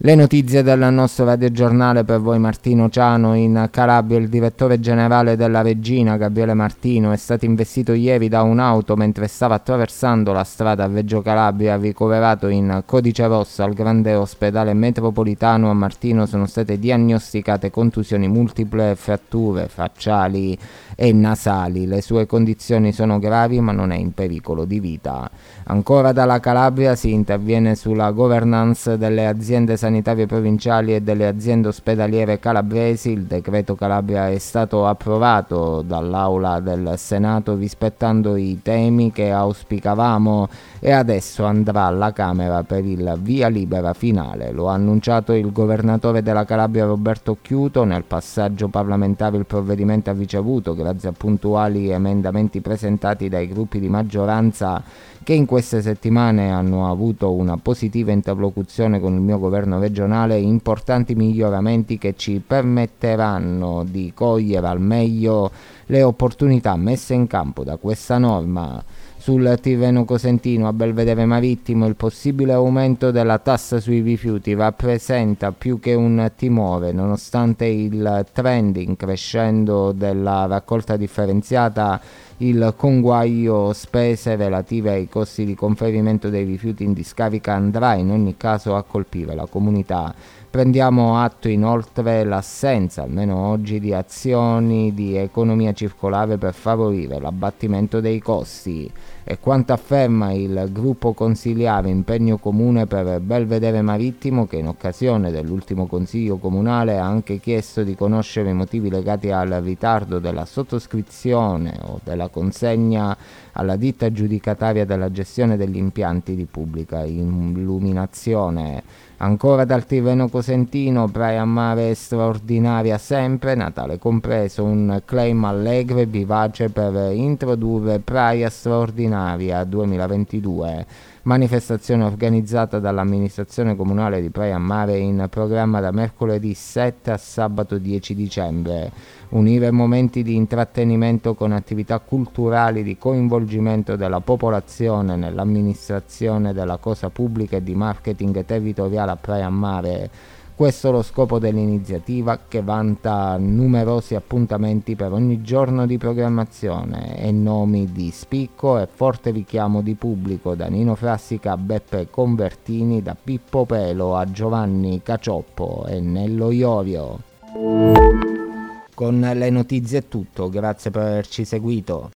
Le notizie del nostro radiogiornale per voi. Martino Ciano. In Calabria il direttore generale della Regina, Gabriele Martino, è stato investito ieri da un'auto mentre stava attraversando la strada a Reggio Calabria. Ricoverato in codice rosso al grande ospedale metropolitano, a Martino sono state diagnosticate contusioni multiple e fratture facciali e nasali. Le sue condizioni sono gravi ma non è in pericolo di vita. Ancora dalla Calabria si interviene sulla governance delle aziende sanitarie provinciali e delle aziende ospedaliere calabresi. Il decreto Calabria è stato approvato dall'Aula del Senato rispettando i temi che auspicavamo e adesso andrà alla Camera per il via libera finale. Lo ha annunciato il governatore della Calabria Roberto Chiuto. Nel passaggio parlamentare il provvedimento ha ricevuto, grazie a puntuali emendamenti presentati dai gruppi di maggioranza che in queste settimane hanno avuto una positiva interlocuzione con il mio governo regionale, importanti miglioramenti che ci permetteranno di cogliere al meglio le opportunità messe in campo da questa norma. Sul Tirreno Cosentino, a Belvedere Marittimo, il possibile aumento della tassa sui rifiuti rappresenta più che un timore, nonostante il trend in crescendo della raccolta differenziata. Il conguaglio spese relative ai costi di conferimento dei rifiuti in discarica andrà in ogni caso a colpire la comunità. Prendiamo atto inoltre l'assenza, almeno oggi, di azioni di economia circolare per favorire l'abbattimento dei costi. E quanto afferma il gruppo consiliare Impegno Comune per Belvedere Marittimo, che in occasione dell'ultimo consiglio comunale ha anche chiesto di conoscere i motivi legati al ritardo della sottoscrizione o della consegna alla ditta aggiudicataria della gestione degli impianti di pubblica illuminazione. Ancora dal Tirreno Cosentino, Praia a Mare straordinaria sempre, Natale compreso, un claim allegro e vivace per introdurre Praia straordinaria 2022. Manifestazione organizzata dall'amministrazione comunale di Praia a Mare in programma da mercoledì 7 a sabato 10 dicembre. Unire momenti di intrattenimento con attività culturali di coinvolgimento della popolazione nell'amministrazione della cosa pubblica e di marketing territoriale a Praia a Mare. Questo è lo scopo dell'iniziativa, che vanta numerosi appuntamenti per ogni giorno di programmazione e nomi di spicco e forte richiamo di pubblico, da Nino Frassica a Beppe Convertini, da Pippo Pelo a Giovanni Cacioppo e Nello Iorio. Con le notizie è tutto, grazie per averci seguito.